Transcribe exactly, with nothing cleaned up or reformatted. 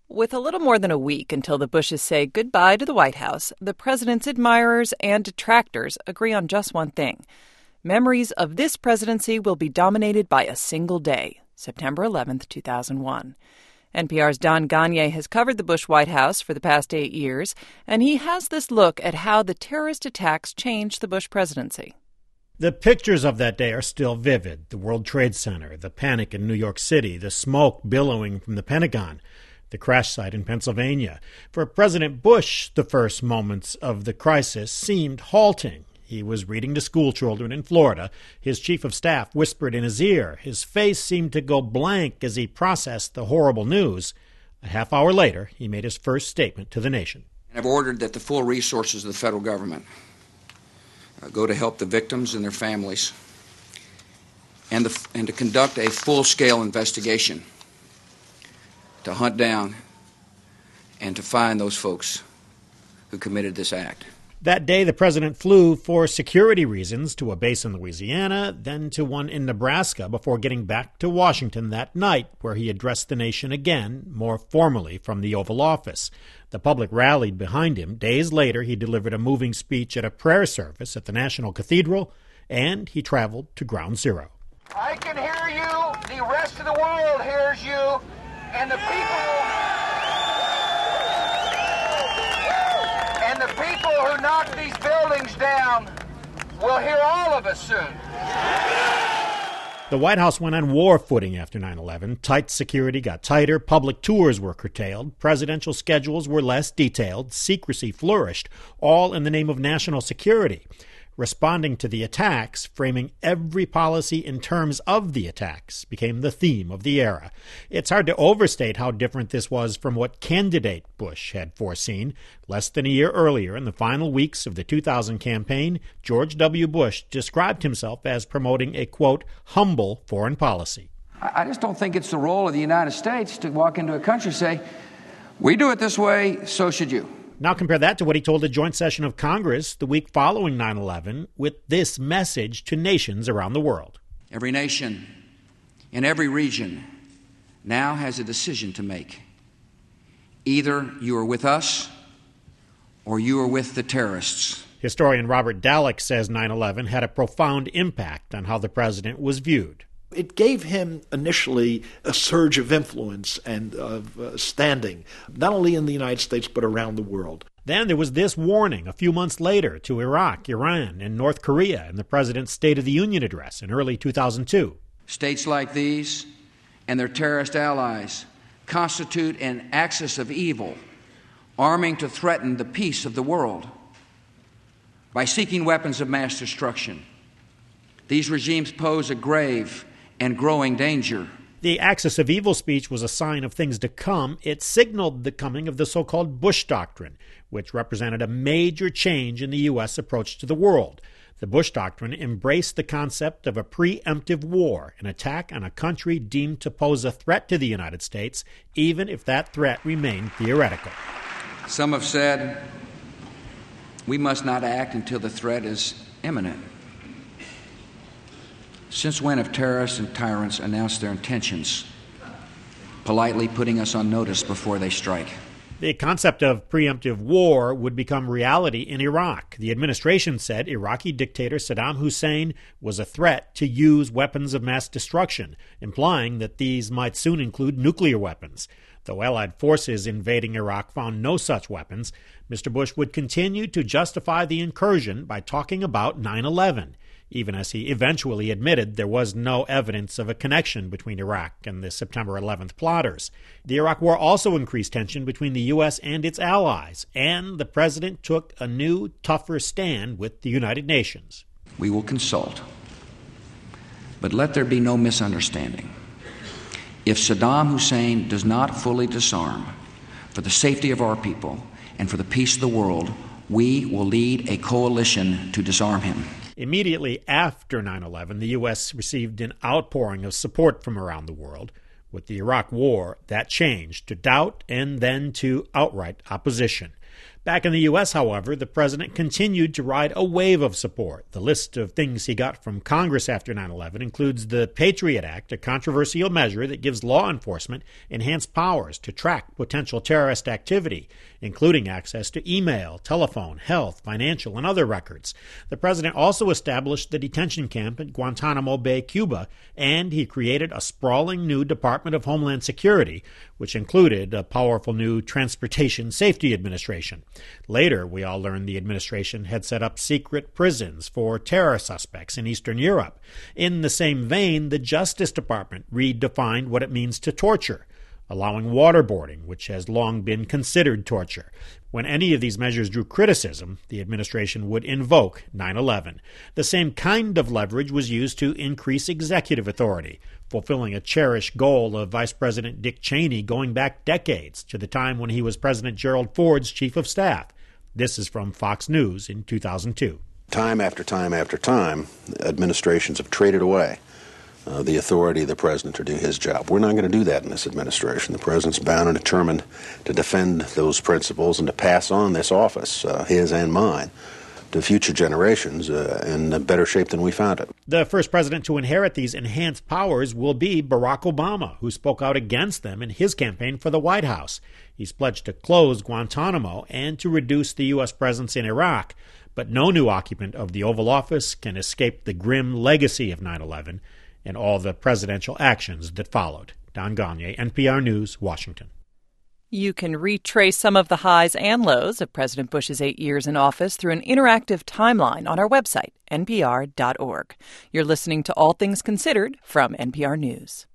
With a little more than a week until the Bushes say goodbye to the White House, the president's admirers and detractors agree on just one thing. Memories of this presidency will be dominated by a single day, September eleventh, two thousand one. N P R's Don Gonyea has covered the Bush White House for the past eight years, and he has this look at how the terrorist attacks changed the Bush presidency. The pictures of that day are still vivid. The World Trade Center, the panic in New York City, the smoke billowing from the Pentagon, the crash site in Pennsylvania. For President Bush, the first moments of the crisis seemed halting. He was reading to school children in Florida. His chief of staff whispered in his ear. His face seemed to go blank as he processed the horrible news. A half hour later, he made his first statement to the nation. I've ordered that the full resources of the federal government uh, go to help the victims and their families and, the, and to conduct a full-scale investigation to hunt down and to find those folks who committed this act. That day, the president flew for security reasons to a base in Louisiana, then to one in Nebraska, before getting back to Washington that night, where he addressed the nation again, more formally from the Oval Office. The public rallied behind him. Days later, he delivered a moving speech at a prayer service at the National Cathedral, and he traveled to Ground Zero. I can hear you. The rest of the world hears you. And the people, and the people who knock these buildings down will hear all of us soon. The White House went on war footing after nine eleven. Tight security got tighter. Public tours were curtailed. Presidential schedules were less detailed. Secrecy flourished, all in the name of national security. Responding to the attacks, framing every policy in terms of the attacks, became the theme of the era. It's hard to overstate how different this was from what candidate Bush had foreseen. Less than a year earlier, in the final weeks of the two thousand campaign, George W. Bush described himself as promoting a, quote, humble foreign policy. I just don't think it's the role of the United States to walk into a country and say, we do it this way, so should you. Now compare that to what he told a joint session of Congress the week following nine eleven with this message to nations around the world. Every nation in every region now has a decision to make. Either you are with us or you are with the terrorists. Historian Robert Dallek says nine eleven had a profound impact on how the president was viewed. It gave him initially a surge of influence and of uh, standing, not only in the United States but around the world. Then there was this warning a few months later to Iraq, Iran, and North Korea in the president's State of the Union address in early two thousand two. States like these and their terrorist allies constitute an axis of evil, arming to threaten the peace of the world. By seeking weapons of mass destruction, these regimes pose a grave and growing danger. The axis of evil speech was a sign of things to come. It signaled the coming of the so-called Bush Doctrine, which represented a major change in the U S approach to the world. The Bush Doctrine embraced the concept of a preemptive war, an attack on a country deemed to pose a threat to the United States, even if that threat remained theoretical. Some have said we must not act until the threat is imminent. Since when have terrorists and tyrants announced their intentions, politely putting us on notice before they strike? The concept of preemptive war would become reality in Iraq. The administration said Iraqi dictator Saddam Hussein was a threat to use weapons of mass destruction, implying that these might soon include nuclear weapons. Though Allied forces invading Iraq found no such weapons, Mister Bush would continue to justify the incursion by talking about nine eleven. Even as he eventually admitted there was no evidence of a connection between Iraq and the September eleventh plotters. The Iraq War also increased tension between the U S and its allies, and the president took a new, tougher stand with the United Nations. We will consult, but let there be no misunderstanding. If Saddam Hussein does not fully disarm, for the safety of our people and for the peace of the world, we will lead a coalition to disarm him. Immediately after nine eleven, the U S received an outpouring of support from around the world. With the Iraq War, that changed to doubt and then to outright opposition. Back in the U S, however, the president continued to ride a wave of support. The list of things he got from Congress after nine eleven includes the Patriot Act, a controversial measure that gives law enforcement enhanced powers to track potential terrorist activity, including access to email, telephone, health, financial, and other records. The president also established the detention camp at Guantanamo Bay, Cuba, and he created a sprawling new Department of Homeland Security, which included a powerful new Transportation Safety Administration. Later, we all learned the administration had set up secret prisons for terror suspects in Eastern Europe. In the same vein, the Justice Department redefined what it means to torture, allowing waterboarding, which has long been considered torture. When any of these measures drew criticism, the administration would invoke nine eleven. The same kind of leverage was used to increase executive authority, fulfilling a cherished goal of Vice President Dick Cheney going back decades to the time when he was President Gerald Ford's chief of staff. This is from Fox News in two thousand two. Time after time after time, administrations have traded away Uh, the authority of the president to do his job. We're not going to do that in this administration. The president's bound and determined to defend those principles and to pass on this office, uh, his and mine, to future generations uh, in a better shape than we found it. The first president to inherit these enhanced powers will be Barack Obama, who spoke out against them in his campaign for the White House. He's pledged to close Guantanamo and to reduce the U S presence in Iraq. But no new occupant of the Oval Office can escape the grim legacy of nine eleven and all the presidential actions that followed. Don Gagné, N P R News, Washington. You can retrace some of the highs and lows of President Bush's eight years in office through an interactive timeline on our website, N P R dot org. You're listening to All Things Considered from N P R News.